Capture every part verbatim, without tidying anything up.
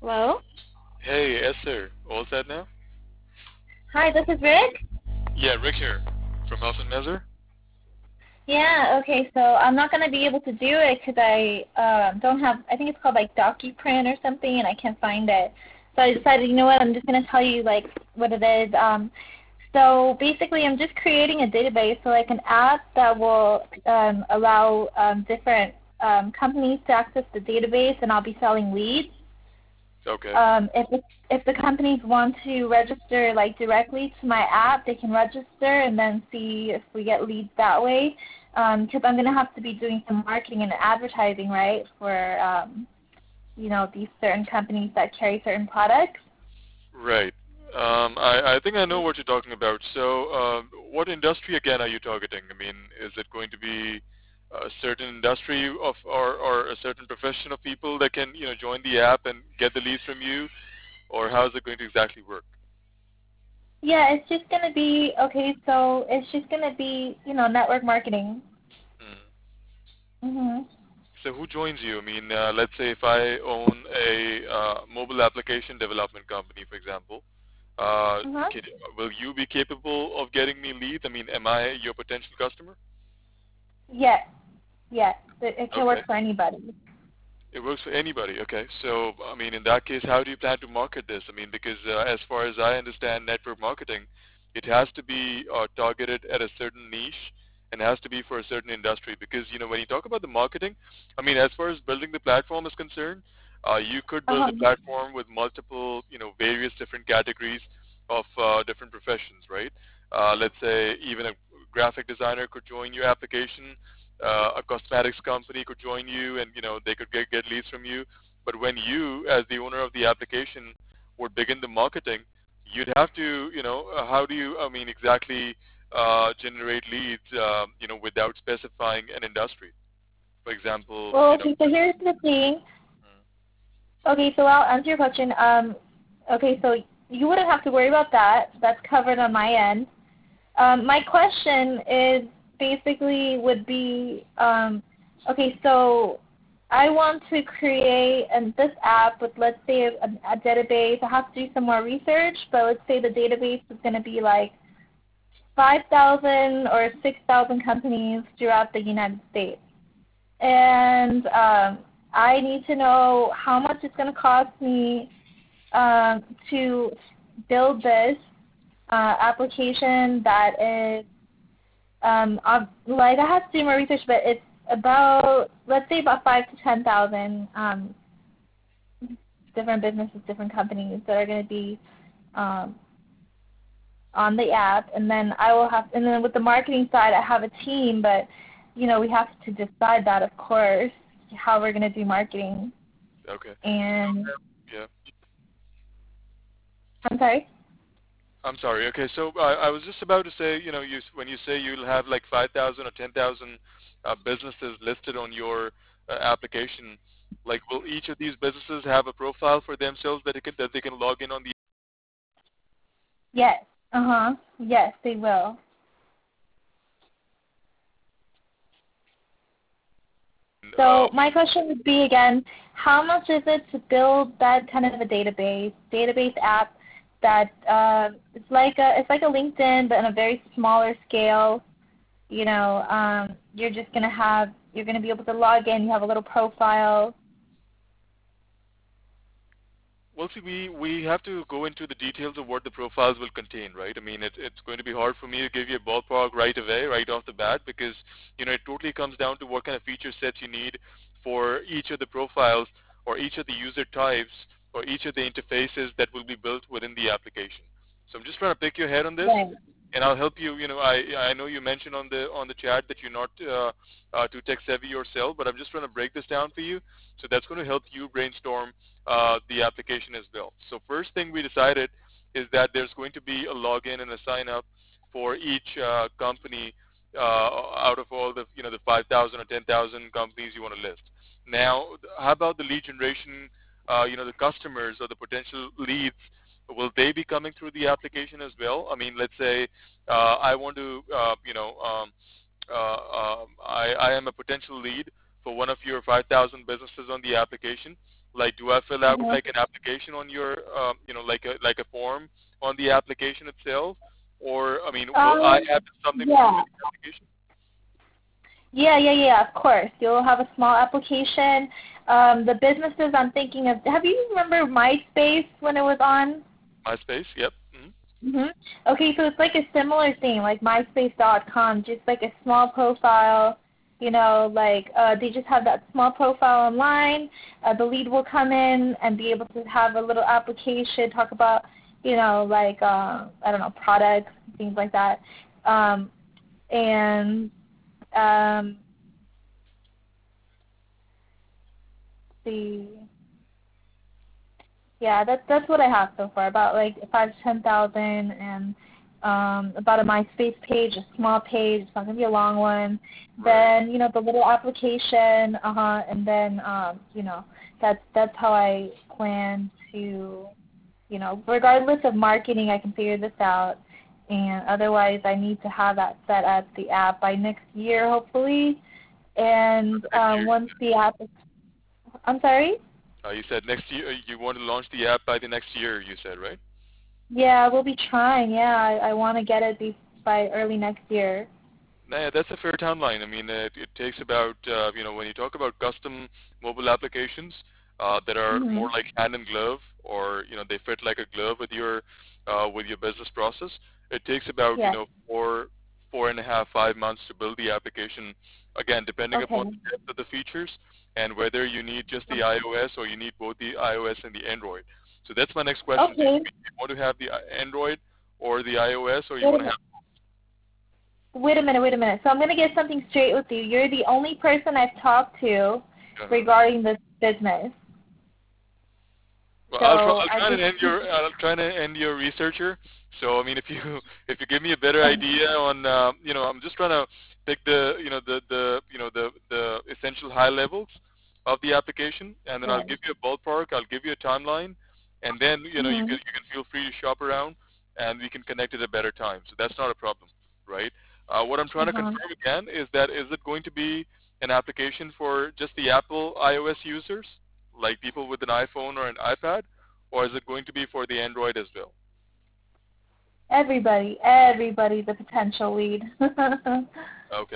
Hello? Hey, Esther. All set now? Hi, this is Rick? Yeah, Rick here from Huff and Messer. Yeah, okay, so I'm not going to be able to do it because I um, don't have, I think it's called like DocuPrint or something, and I can't find it. So I decided, you know what, I'm just going to tell you like what it is. Um, so basically I'm just creating a database, so like an app that will um, allow um, different um, companies to access the database, and I'll be selling leads. Okay. Um, if the, if the companies want to register like directly to my app, they can register and then see if we get leads that way. Because I'm going to have to be doing some marketing and advertising, right, for um, you know these certain companies that carry certain products. Right. Um, I, I think I know what you're talking about. So, uh, what industry again are you targeting? I mean, is it going to be a certain industry of or, or a certain profession of people that can you know join the app and get the leads from you, or how is it going to exactly work? Yeah, it's just going to be okay. So it's just going to be you know network marketing. Hmm. Mhm. So who joins you? I mean, uh, let's say if I own a uh, mobile application development company, for example, uh, Uh huh. can, will you be capable of getting me leads? I mean, am I your potential customer? Yes. Yes. It, it can Okay. work for anybody. It works for anybody. Okay. So, I mean, in that case, how do you plan to market this? I mean, because uh, as far as I understand network marketing, it has to be uh, targeted at a certain niche and has to be for a certain industry. Because, you know, when you talk about the marketing, I mean, as far as building the platform is concerned, uh, you could Uh build huh. a platform with multiple, you know, various different categories of uh, different professions, right? Uh, let's say even a graphic designer could join your application, uh, a cosmetics company could join you, and you know they could get, get leads from you. But when you, as the owner of the application, would begin the marketing, you'd have to, you know, uh, how do you, I mean, exactly uh, generate leads, um, you know, without specifying an industry? For example, Well, you know. okay. So here's the thing. Mm. Okay, so I'll answer your question. Um, okay, so you wouldn't have to worry about that. That's covered on my end. Um, my question is basically would be, um, okay, so I want to create an, this app with, let's say, a, a database. I have to do some more research, but let's say the database is going to be like five thousand or six thousand companies throughout the United States. And um, I need to know how much it's going to cost me um, to build this uh, application that is um, uh, like I have to do more research, but it's about let's say about five to ten thousand um, different businesses, different companies that are going to be um, on the app, and then I will have, and then with the marketing side, I have a team, but you know we have to decide that, of course, how we're going to do marketing. Okay. So And yeah. I'm sorry. I'm sorry. Okay, so I, I was just about to say, you know, you, when you say you'll have like five thousand or ten thousand uh, businesses listed on your uh, application, like will each of these businesses have a profile for themselves that, it can, that they can log in on the Yes. Uh huh. Yes, they will. uh, So my question would be again, how much is it to build that kind of a database, database app that uh, it's like a it's like a LinkedIn but on a very smaller scale. You know, um, you're just gonna have you're gonna be able to log in. You have a little profile. well, see, we, we have to go into the details of what the profiles will contain, right? I mean, it, it's going to be hard for me to give you a ballpark right away, right off the bat, because, you know, it totally comes down to what kind of feature sets you need for each of the profiles or each of the user types or each of the interfaces that will be built within the application. So I'm just trying to pick your head on this, Right. and I'll help you. You know, I I know you mentioned on the on the chat that you're not uh, uh, too tech savvy yourself, but I'm just trying to break this down for you. So that's going to help you brainstorm uh, the application as well. So first thing we decided is that there's going to be a login and a sign up for each uh, company uh, out of all the you know the five thousand or ten thousand companies you want to list. Now, how about the lead generation? Uh, you know, the customers or the potential leads, will they be coming through the application as well? I mean, let's say uh, I want to, uh, you know, um, uh, um, I, I am a potential lead for one of your five thousand businesses on the application. Like, do I fill out Mhm. like an application on your, um, you know, like a like a form on the application itself, or I mean, will I Um, have something to do yeah. with the application? Yeah, yeah, yeah, of course. You'll have a small application. Um, the businesses I'm thinking of, have you remember MySpace when it was on? MySpace. Yep. Mm-hmm. hmm Okay, so it's like a similar thing, like MySpace dot com, just like a small profile. You know, like uh, they just have that small profile online. Uh, the lead will come in and be able to have a little application, talk about, you know, like uh, I don't know, products, things like that, um, and um, the yeah, that's that's what I have so far. About like five to ten thousand, and um, about a MySpace page, a small page. It's not gonna be a long one. Right. Then you know the little application, uh huh, and then um, you know that's that's how I plan to, you know, regardless of marketing, I can figure this out. And otherwise, I need to have that set at the app by next year, hopefully. And Next um, year. once the app is, I'm sorry. Uh, you said next year you want to launch the app by the next year. You said, right? Yeah, we'll be trying. Yeah, I, I want to get it be, by early next year. Nah, that's a fair timeline. I mean, it, it takes about, uh, you know, when you talk about custom mobile applications uh, that are more Mhm. like hand in glove, or you know, they fit like a glove with your uh, with your business process. It takes about, you Yes. know, four four and a half five months to build the application. Again, depending upon Okay. the depth of the features and whether you need just the iOS or you need both the iOS and the Android. So that's my next question to you. Okay. Do you want to have the uh, Android or the iOS, or you Wait a want to minute. have? Wait a minute. Wait a minute. So I'm gonna get something straight with you. You're the only person I've talked to Uh-huh. regarding this business. Well, I'll try. So I'll I try just. to end your. I'll try to end your researcher. So I mean, if you if you give me a better idea on, uh, you know, I'm just trying to pick the, you know, the the you know the the essential high levels of the application, and then I'll Right. give you a ballpark. I'll give you a timeline, and then you know you can Mhm. you can feel free to shop around, and we can connect at a better time. So that's not a problem, right? Uh, what I'm trying Uh to huh. confirm again is that is it going to be an application for just the Apple iOS users, like people with an iPhone or an iPad, or is it going to be for the Android as well? Everybody. Everybody's a potential lead. Okay.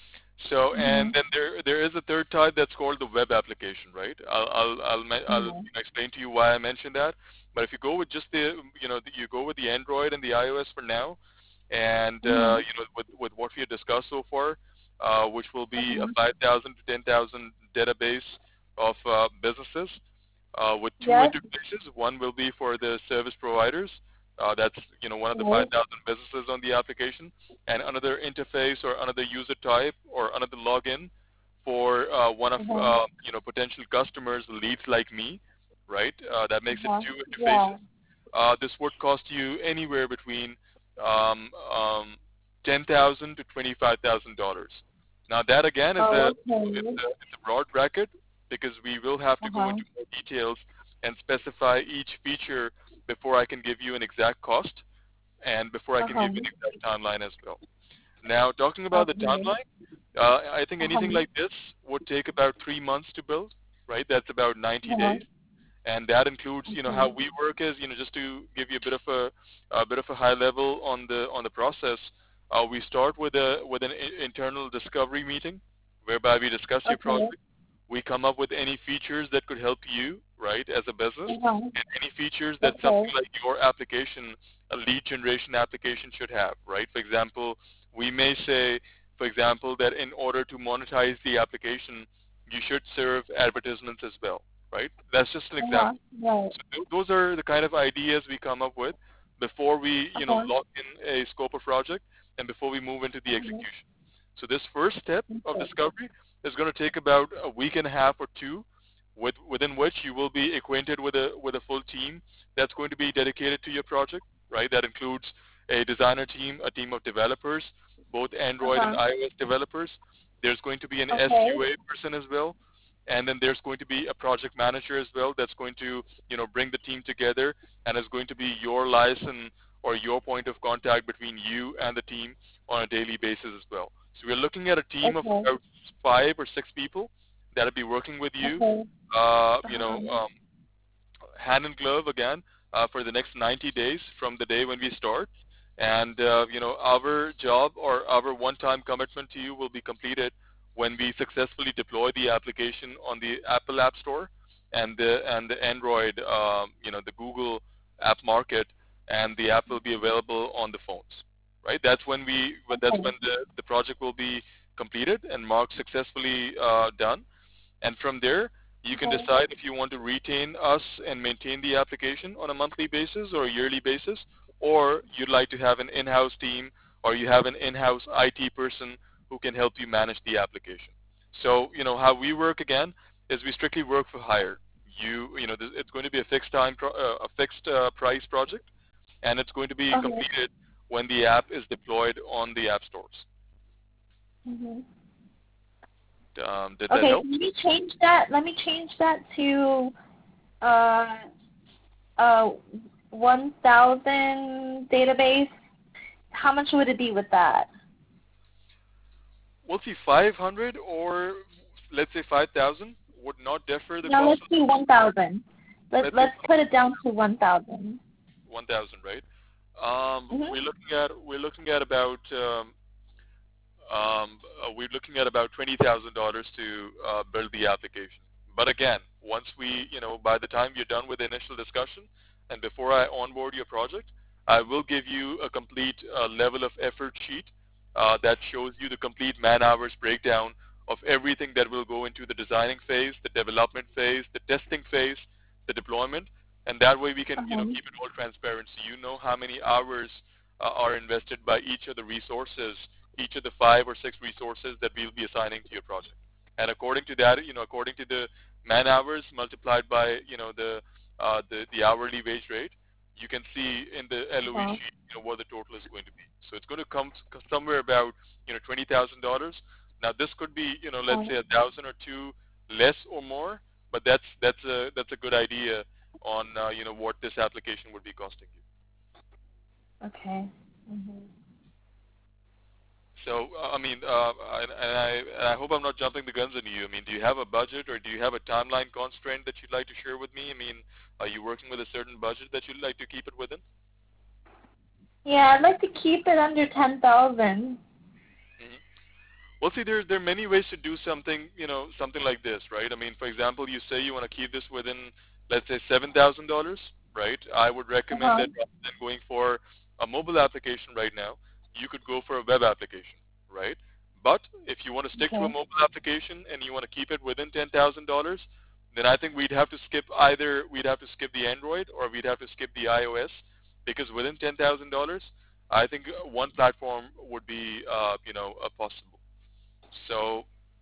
So, and mhm. then there there is a third type that's called the web application, right? I'll I'll I'll, me- I'll Mhm. explain to you why I mentioned that. But if you go with just the, you know, the, you go with the Android and the iOS for now, and uh, Mhm. you know, with with what we have discussed so far, uh, which will Uh be a huh. five thousand to ten thousand database of uh, businesses, uh, with two Yes. interfaces. One will be for the service providers. Uh, that's, you know, one of the Right. five thousand businesses on the application, and another interface or another user type or another login for uh, one of, Uh huh. uh, you know, potential customers, leads like me, right? Uh, that Uh makes it huh. two Yeah. interfaces. Uh, this would cost you anywhere between um, um, ten thousand to twenty-five thousand dollars. Now that again is a Oh, it's okay. a, it's a broad bracket, because we will have Uh to go huh. into more details and specify each feature before I can give you an exact cost and before I Uh can huh. give you an exact timeline as well. Now, talking about the Okay. timeline, uh, I think Uh huh. anything like this would take about three months to build, right? That's about Uh ninety huh. days, and that includes, you know, how Okay. we work is, you know, just to give you a bit of a, a bit of a high level on the on the process. Uh, we start with a with an I- internal discovery meeting, whereby we discuss your Okay. project. We come up with any features that could help you, right, as a business, Uh huh. and any features that Okay. something like your application, a lead generation application, should have, right? For example, we may say, for example, that in order to monetize the application, you should serve advertisements as well, right? That's just an Uh huh. example. Right. So th- those are the kind of ideas we come up with before we, Uh you know, huh. lock in a scope of project and before we move into the Uh-huh. execution. So this first step of Okay. discovery is going to take about a week and a half or two, with, within which you will be acquainted with a with a full team that's going to be dedicated to your project, right? That includes a designer team, a team of developers, both Uh Android and huh. iOS developers. There's going to be an Okay. S Q A person as well, and then there's going to be a project manager as well that's going to, you know, bring the team together and is going to be your liaison or your point of contact between you and the team on a daily basis as well. So we're looking at a team of Okay. about five or six people that'll be working with you, Okay. uh, you know, Uh-huh. um, hand in glove again uh, for the next ninety days from the day when we start. And, uh, you know, our job or our one-time commitment to you will be completed when we successfully deploy the application on the Apple App Store and the, and the Android, um, you know, the Google App Market, and the app will be available on the phones, right? That's when we, that's Okay. when the, the project will be completed and marked successfully uh, done. And from there, you can Okay. decide if you want to retain us and maintain the application on a monthly basis or a yearly basis, or you'd like to have an in-house team, or you have an in-house I T person who can help you manage the application. So, you know, how we work again is we strictly work for hire. You, you know, it's going to be a fixed time, pro- uh, a fixed uh, price project, and it's going to be Okay. completed when the app is deployed on the app stores. Mhm. Um, did that Okay. help? Let me change that. Let me change that to uh uh one thousand database. How much would it be with that? We'll see five hundred or let's say five thousand would not differ the No, cost let's of do one thousand. Let let's say let's put it down to one thousand. one thousand, right? Um, Mhm. we're looking at we're looking at about um, um, uh, we're looking at about twenty thousand dollars to uh, build the application. But again, once we, you know, by the time you're done with the initial discussion, and before I onboard your project, I will give you a complete uh, level of effort sheet uh, that shows you the complete man hours breakdown of everything that will go into the designing phase, the development phase, the testing phase, the deployment, and that way we can, you know, Uh-huh. keep it all transparent so you know how many hours uh, are invested by each of the resources, each of the five or six resources that we'll be assigning to your project. And according to that, you know, according to the man hours multiplied by, you know, the uh, the, the hourly wage rate, you can see in the L O E Uh-huh. sheet, you know, what the total is going to be. So it's going to come somewhere about, you know, twenty thousand dollars. Now this could be, you know, let's Uh-huh. say a thousand or two less or more, but that's that's a that's a good idea on uh, you know, what this application would be costing you. Okay. Mhm. So, uh, I mean, uh, and, and I, and I hope I'm not jumping the guns on you. I mean, do you have a budget or do you have a timeline constraint that you'd like to share with me? I mean, are you working with a certain budget that you'd like to keep it within? Yeah, I'd like to keep it under ten thousand. hmm Well, see, there, there are many ways to do something, you know, something like this, right? I mean, for example, you say you want to keep this within, let's say, seven thousand dollars, right? I would recommend Uh-huh. that rather than going for a mobile application right now, you could go for a web application, right? But if you want to stick to a Okay. mobile application and you want to keep it within ten thousand dollars, then I think we'd have to skip either, we'd have to skip the Android or we'd have to skip the iOS, because within ten thousand dollars, I think one platform would be, uh, you know, uh, possible. So,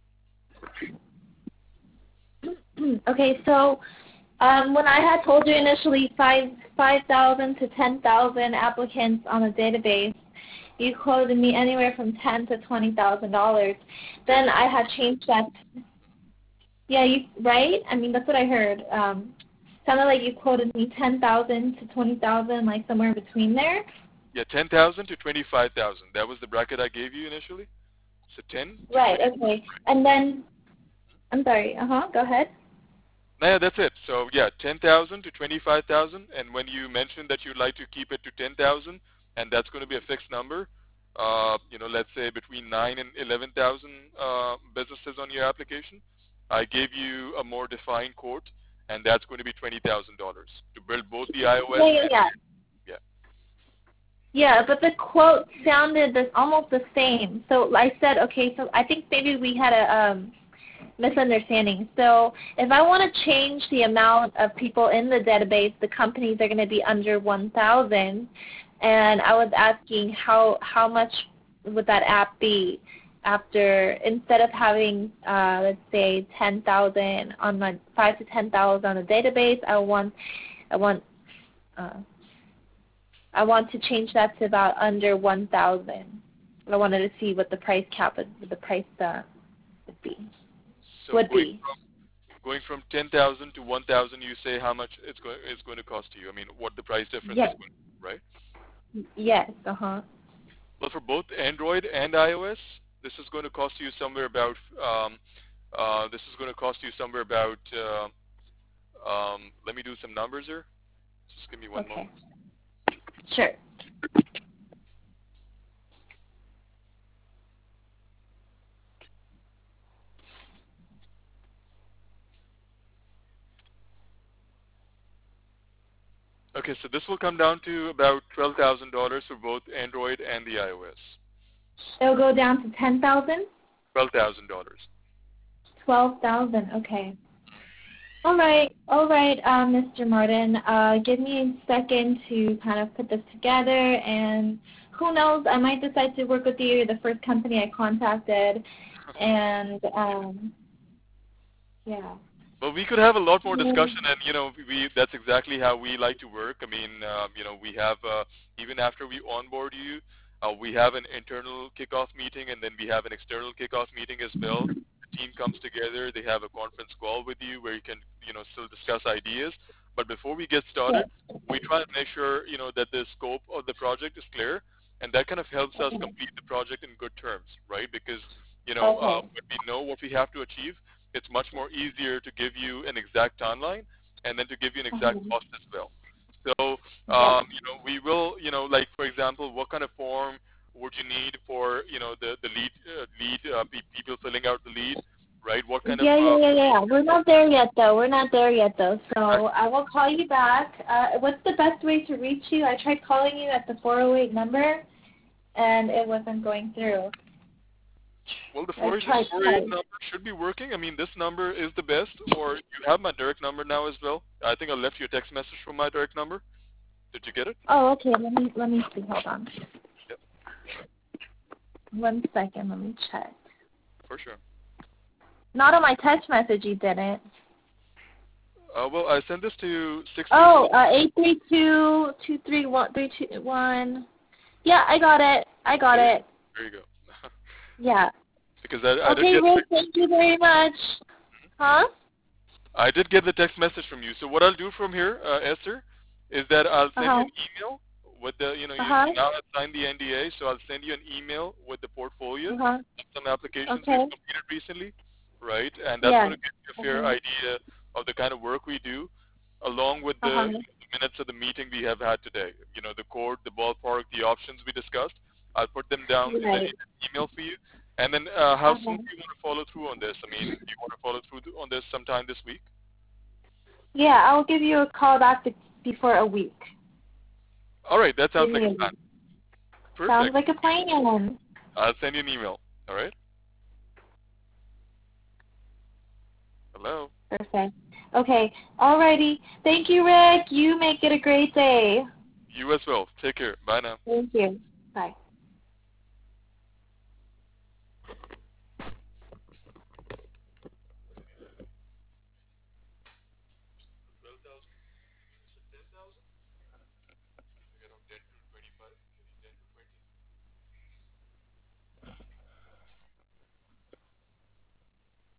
Okay, so um, when I had told you initially five five thousand to ten thousand applicants on the database, you quoted me anywhere from ten to twenty thousand dollars. ten Then to I twenty. had changed that. Yeah, you right? I mean that's what I heard. Um, sounded like you quoted me ten thousand to twenty thousand, like somewhere in between there. Yeah, ten thousand to twenty-five thousand. That was the bracket I gave you initially. So ten to Right. twenty. Okay. And then I'm sorry. Uh huh. Go ahead. No, yeah, that's it. So yeah, ten thousand to twenty-five thousand. And when you mentioned that you'd like to keep it to ten thousand, and that's going to be a fixed number, uh, you know, let's say between nine and eleven thousand uh, businesses on your application, I gave you a more defined quote, and that's going to be twenty thousand dollars to build both the iOS Yeah, yeah, and yeah. yeah. Yeah, but the quote sounded this almost the same. So I said, okay, so I think maybe we had a um, misunderstanding. So if I want to change the amount of people in the database, the companies are going to be under one thousand. And I was asking how how much would that app be after, instead of having, uh, let's say, ten thousand on my, five to ten thousand on the database, I want, I want, uh, I want to change that to about under one thousand. I wanted to see what the price cap would, what the price uh, would be. So Would going be. going from ten thousand to one thousand, you say how much it's going it's going to cost you. I mean, what the price difference is Yes. going to be, right? Yes. Uh huh. Well, for both Android and iOS, this is going to cost you somewhere about um, Uh, this is going to cost you somewhere about, uh, um, let me do some numbers here. Just give me one Okay. moment. Sure. Okay, so this will come down to about twelve thousand dollars for both Android and the iOS. It'll go down to ten thousand. twelve thousand dollars. Twelve thousand. Okay. All right, all right, uh, Mister Martin. Uh, give me a second to kind of put this together, and who knows, I might decide to work with you. You're the first company I contacted, and um, yeah. Well, we could have a lot more discussion, and you know, we that's exactly how we like to work. I mean, um, you know, we have uh, even after we onboard you, uh, we have an internal kickoff meeting, and then we have an external kickoff meeting as well. The team comes together; they have a conference call with you where you can, you know, still discuss ideas. But before we get started, we try to make sure, you know, that the scope of the project is clear, and that kind of helps us complete the project in good terms, right? Because you know, uh, Okay. when we know what we have to achieve, it's much more easier to give you an exact timeline and then to give you an exact Uh-huh. cost as well. So, Yeah. um, you know, we will, you know, like for example, what kind of form would you need for, you know, the the lead uh, lead uh, pe- people filling out the lead, right? What kind of Yeah, yeah, uh, yeah, yeah. We're not there yet, though. We're not there yet, though. So I will call you back. Uh, what's the best way to reach you? I tried calling you at the four oh eight number, and it wasn't going through. well, the I four eight tried twice. number should be working. I mean, this number is the best, or you have my direct number now as well. I think I left you a text message from my direct number. Did you get it? Oh, okay. Let me let me see. Hold on. Yep, One second. Let me check. for sure. Not on my text message. You didn't. Uh, well, I sent this to six. Oh, uh, eight three two two three one three two one. Yeah, I got it. I got it. There you go. Yeah. Because I, I did Okay, get Rick. Thank you very much. Huh? I did get the text message from you. So what I'll do from here, uh, Esther, is that I'll send Uh-huh. you an email with the, you know, you, Uh-huh. you now have signed the N D A, so I'll send you an email with the portfolio, Uh-huh. some applications we've Okay. completed recently, right? And that's Yes. going to give you a fair Uh-huh. idea of the kind of work we do, along with Uh-huh. the, the minutes of the meeting we have had today. You know, the code, the ballpark, the options we discussed. I'll put them down in the Right. email for you. And then uh, how Uh-huh. soon do you want to follow through on this? I mean, do you want to follow through on this sometime this week? Yeah, I'll give you a call back be- before a week. All right, that sounds Give like me a a plan. week. Sounds Perfect. like a plan. I'll send you an email. All right? Hello? Perfect. Okay. Alrighty. Thank you, Rick. You make it a great day. You as well. Take care. Bye now. Thank you. Bye.